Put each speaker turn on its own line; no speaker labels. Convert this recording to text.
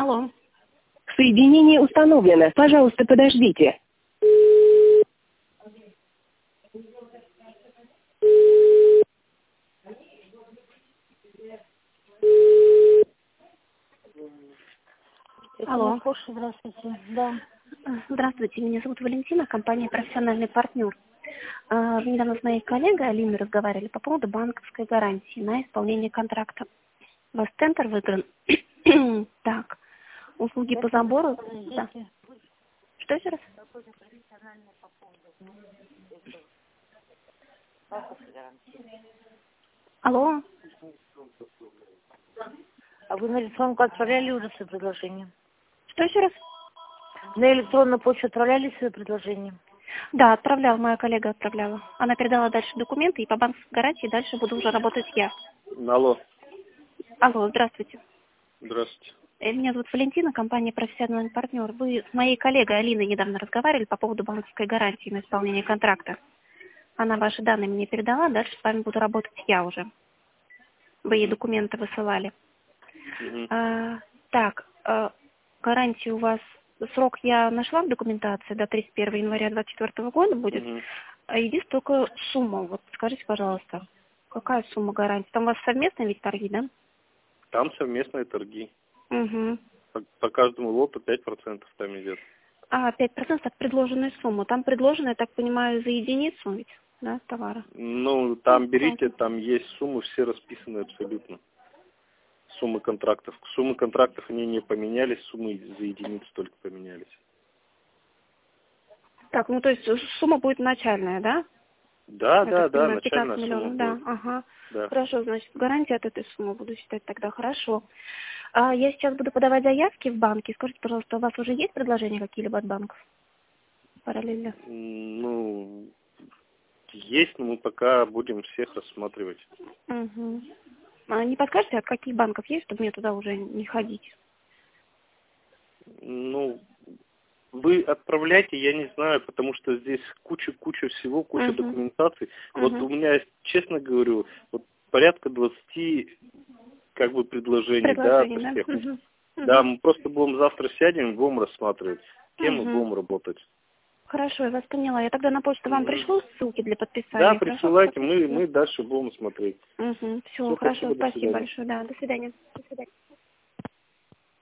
Алло. Соединение установлено. Пожалуйста, подождите. Алло.
Здравствуйте. Да.
Здравствуйте, меня зовут Валентина, компания «Профессиональный партнер». Вы недавно с моей коллегой Алиной разговаривали по поводу банковской гарантии на исполнение контракта. У вас тендер выигран. Так, услуги по забору. Да. Что еще раз? Алло.
А вы на электронку отправляли уже свое предложение?
Что еще раз?
На электронную почту отправляли свое предложение?
Да, отправляла, моя коллега отправляла. Она передала дальше документы, и по банковской гарантии дальше буду уже работать я.
Алло.
Алло, здравствуйте.
Здравствуйте.
Меня зовут Валентина, компания «Профессиональный партнер». Вы с моей коллегой Алиной недавно разговаривали по поводу банковской гарантии на исполнение контракта. Она ваши данные мне передала, дальше с вами буду работать я уже. Вы ей документы высылали. Так, гарантия у вас, срок я нашла в документации, до 31 января 2024 года будет. Единственное, только сумма. Вот скажите, пожалуйста, какая сумма гарантии? Там у вас совместные ведь торги, да?
Там совместные торги.
Угу.
По каждому лоту 5% там идет.
5% от предложенной суммы. Там предложено, я так понимаю, за единицу ведь, да, товара?
Ну, там берите, там есть суммы, все расписаны абсолютно. Суммы контрактов. Суммы контрактов они не поменялись, суммы за единицу только поменялись.
Так, ну то есть сумма будет начальная, да?
Да,
Я так понимаю,
начальная
15
сумма
миллионов, да,
будет.
ага.
Да.
Хорошо, значит, гарантия от этой суммы буду считать тогда, хорошо. Я сейчас буду подавать заявки в банки. Скажите, пожалуйста, у вас уже есть предложения какие-либо от банков параллельно?
Ну, есть, но мы пока будем всех рассматривать.
Угу. Не подскажете, от каких банков есть, чтобы мне туда уже не ходить?
Ну, вы отправляйте, я не знаю, потому что здесь куча всего, куча документаций. Вот у меня, честно говорю, вот порядка 20 как бы предложений, да, от всех. Да, мы просто будем завтра сядем, будем рассматривать темы, будем работать.
Хорошо, я вас поняла. Я тогда на почту вам пришлю ссылки для подписания.
Да, присылайте, мы дальше будем смотреть.
Все, хорошо, спасибо большое. Да, до свидания. До свидания.